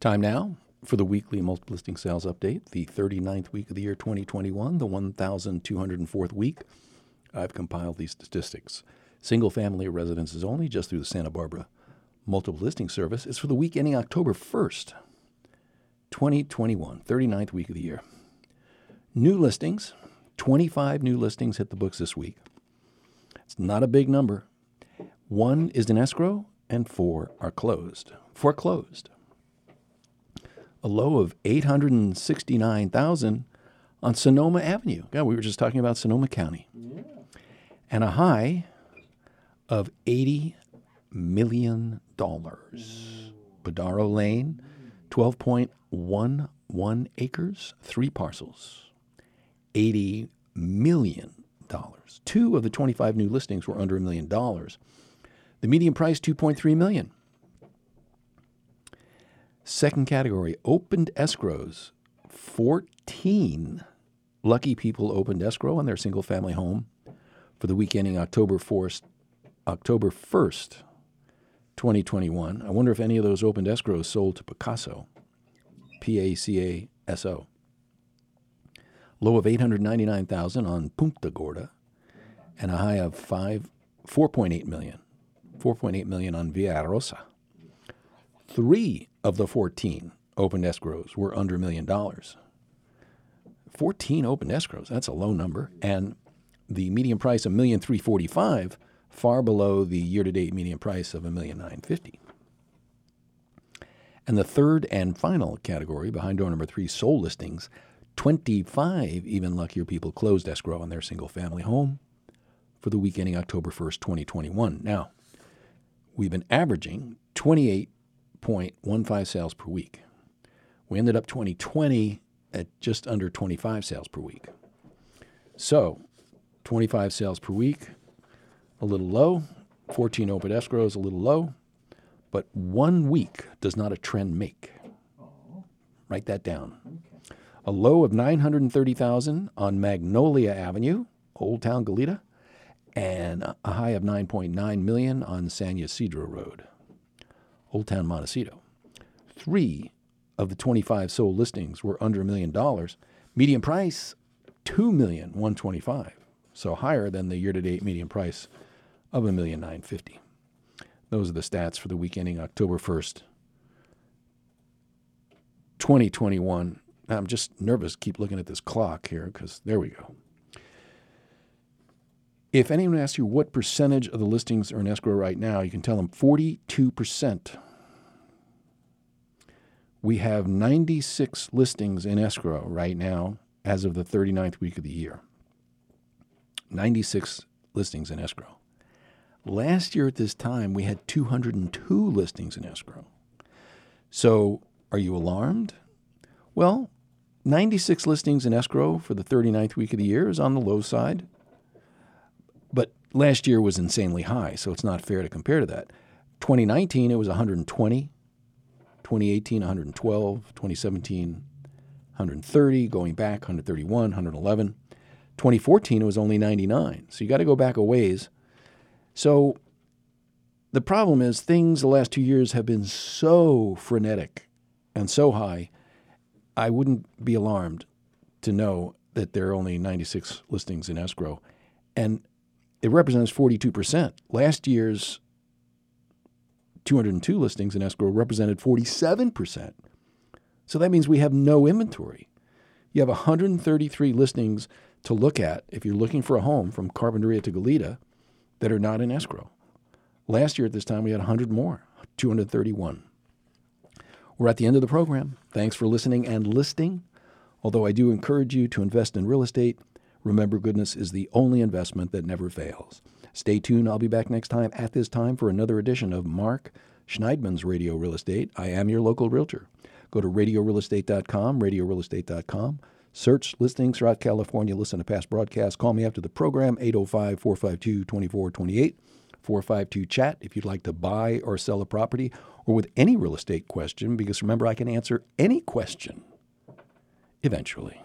Time now for the weekly multiple listing sales update, the 39th week of the year 2021, the 1,204th week. I've compiled these statistics. Single-family residences only, just through the Santa Barbara Multiple Listing Service, is for the week ending October 1st, 2021, 39th week of the year. New listings, 25 new listings hit the books this week. It's not a big number. 1 is in escrow and 4 are foreclosed. A low of $869,000 on Sonoma Avenue. God, we were just talking about Sonoma County. Yeah. And a high of $80 million. Badaro Lane, 12.11 acres, 3 parcels. $80 million. 2 of the 25 new listings were under $1 million. The median price, $2.3 million. Second category, opened escrows. 14 lucky people opened escrow on their single-family home for the week ending October 1st, 2021. I wonder if any of those opened escrows sold to Pacaso, P-A-C-A-S-O. Low of $899,000 on Punta Gorda, and a high of $4.8 million. $4.8 million on Villarosa. 3 of the 14 opened escrows were under $1 million. 14 opened escrows, that's a low number. And the median price of $1,345,000, far below the year-to-date median price of $1,950,000. And the third and final category, behind door number 3, sold listings, 25 even luckier people closed escrow on their single-family home for the week ending October 1st, 2021. Now, we've been averaging 28.15 sales per week. We ended up 2020 at just under 25 sales per week. So, 25 sales per week, a little low. 14 open escrows, a little low. But 1 week does not a trend make. Write that down. Okay. A low of $930,000 on Magnolia Avenue, Old Town Goleta, and a high of $9.9 million on San Ysidro Road, Old Town Montecito. 3 of the 25 sold listings were under $1 million. Median price, $2,125,000, so higher than the year-to-date median price of $1,950,000. Those are the stats for the week ending October 1st, 2021. I'm just nervous, keep looking at this clock here, because there we go. If anyone asks you what percentage of the listings are in escrow right now, you can tell them 42%. We have 96 listings in escrow right now as of the 39th week of the year. 96 listings in escrow. Last year at this time, we had 202 listings in escrow. So are you alarmed? Well, 96 listings in escrow for the 39th week of the year is on the low side. But last year was insanely high, so it's not fair to compare to that. 2019, it was 120. 2018, 112. 2017, 130. Going back, 131, 111. 2014, it was only 99. So you got to go back a ways. So the problem is things the last 2 years have been so frenetic and so high, I wouldn't be alarmed to know that there are only 96 listings in escrow. And it represents 42%. Last year's 202 listings in escrow represented 47%. So that means we have no inventory. You have 133 listings to look at if you're looking for a home from Carpinteria to Goleta that are not in escrow. Last year at this time, we had 100 more, 231. We're at the end of the program. Thanks for listening and listing. Although I do encourage you to invest in real estate, remember, goodness is the only investment that never fails. Stay tuned. I'll be back next time at this time for another edition of Mark Schneidman's Radio Real Estate. I am your local realtor. Go to radiorealestate.com, radiorealestate.com. Search listings throughout California. Listen to past broadcasts. Call me after the program, 805-452-2428. 452-CHAT if you'd like to buy or sell a property or with any real estate question, because remember, I can answer any question eventually.